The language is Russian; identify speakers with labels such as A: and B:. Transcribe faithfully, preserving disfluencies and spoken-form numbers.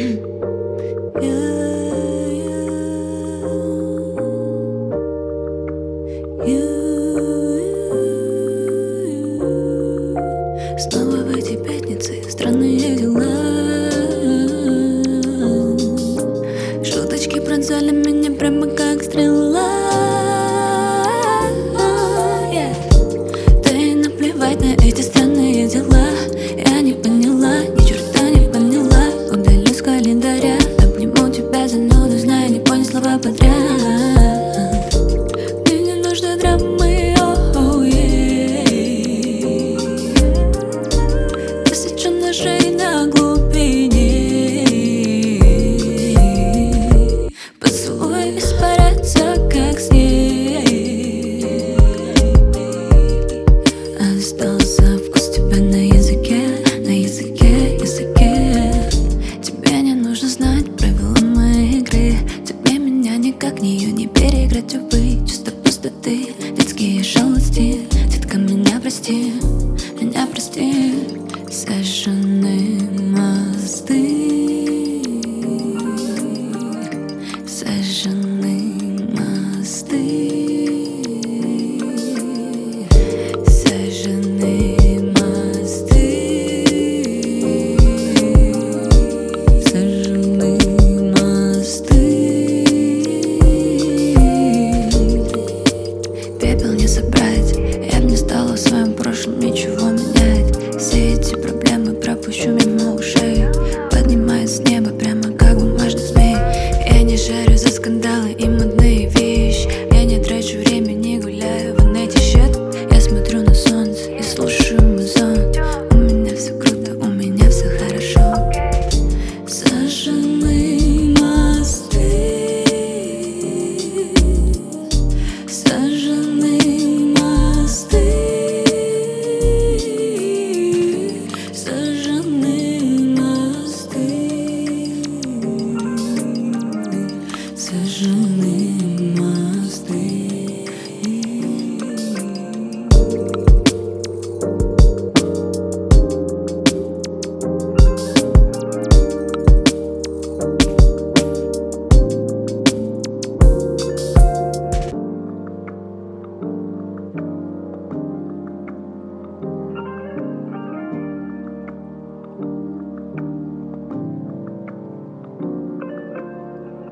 A: Снова в эти пятницы странные дела. Шуточки пронзали меня прямо как стрела. Yeah. Да и наплевать на эти странные дела. Я не поняла, ни черта не поняла. Удалю с календаря, обниму тебя за ноду, зная, не понял слова подряд. Мне не нужно драмы, oh, yeah. Тысячу ножей на глубине. Поцелуй испарятся, как снег. Остался вкус тебя на языке, на языке, языке. Тебе не нужно знать правила моей игры. Тебе меня никак, нее не переиграть, увы.